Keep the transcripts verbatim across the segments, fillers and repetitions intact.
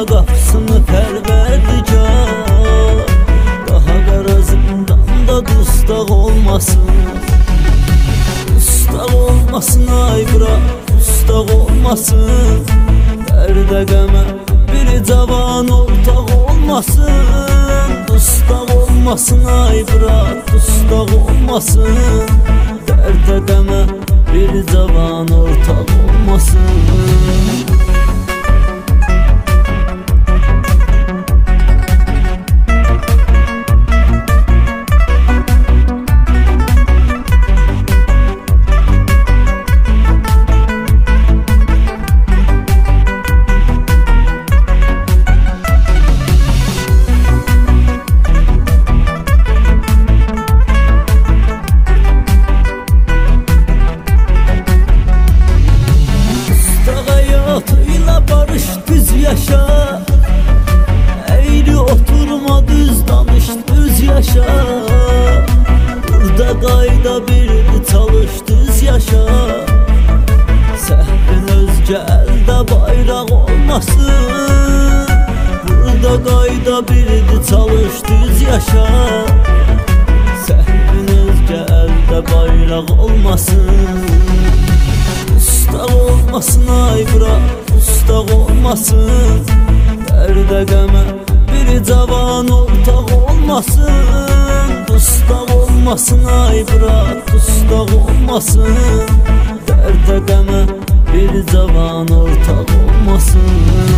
qapısını Pərverdigar. Daha qara zindanda dustaq olmasın, dustaq olmasın ay bura, dustaq olmasın. Dərdə qəmə bir cavan ortaq olmasın, dustaq olmasın ay bura, dustaq olmasın. Dərdə qəmə bir cavan ortaq olmasın. Barış düz yaşa, eğri oturma düz danış düz yaşa. Burada qayda bir çalış düz yaşa. Səhvin özgə əldə bayraq olmasın. Burada qayda bir çalış düz yaşa. Səhvin özgə əldə bayraq olmasın. Dustaq olmasın ay bura, dustaq olmasın. Dərdə qəmə bir cavan ortaq olmasın. Dustaq olmasın ay bura, dustaq olmasın. Dərdə qəmə bir cavan ortaq olmasın.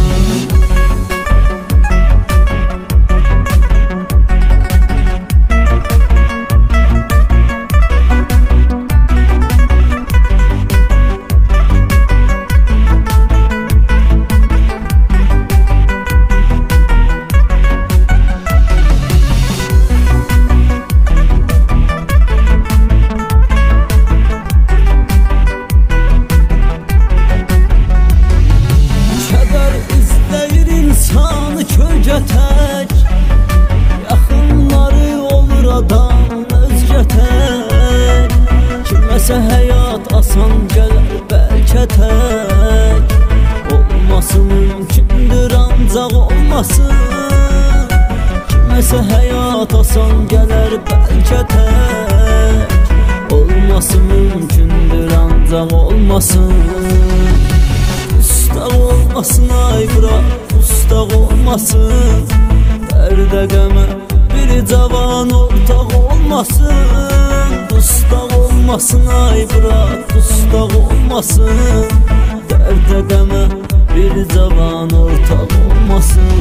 Tək yaxınları olur adam özgə tək. Kiməsə həyat asan gələr bəlkə tək. Olması mümkündür ancaq olmasın. Kiməsə həyat asan gələr bəlkə tək. Olması mümkündür ancaq olmasın. Dustaq olmasın ay bura, dustaq olmasın. Dərdə qəmə bir cavan ortaq olmasın. Dustaq olmasın ay bura, dustaq olmasın. Dərdə qəmə bir cavan ortaq olmasın.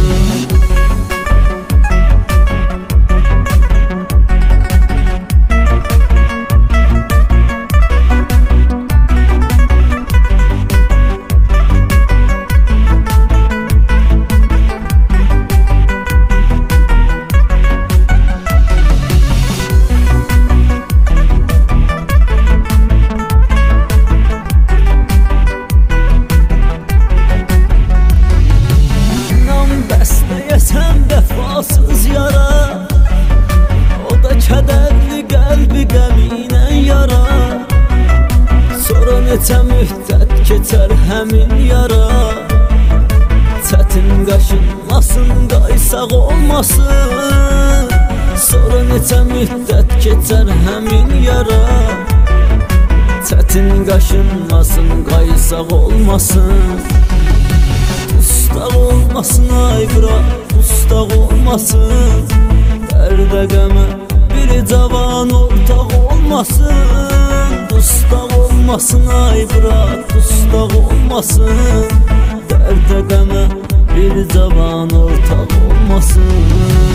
Vəfasız yara, o da kədərli qəlbi qəminə yara. Sonra neçə müddət keçər həmin yara. Çətin qaşınmasın, qaysaq olmasın. Sonra neçə müddət keçər həmin yara. Çətin qaşınmasın, qaysaq olmasın. Dustaq olmasın ay bura, dustaq olmasın. Dərdə qəmə bir cavan ortaq olmasın. Dustaq olmasın ay bura, dustaq olmasın. Dərdə qəmə bir cavan ortaq olmasın.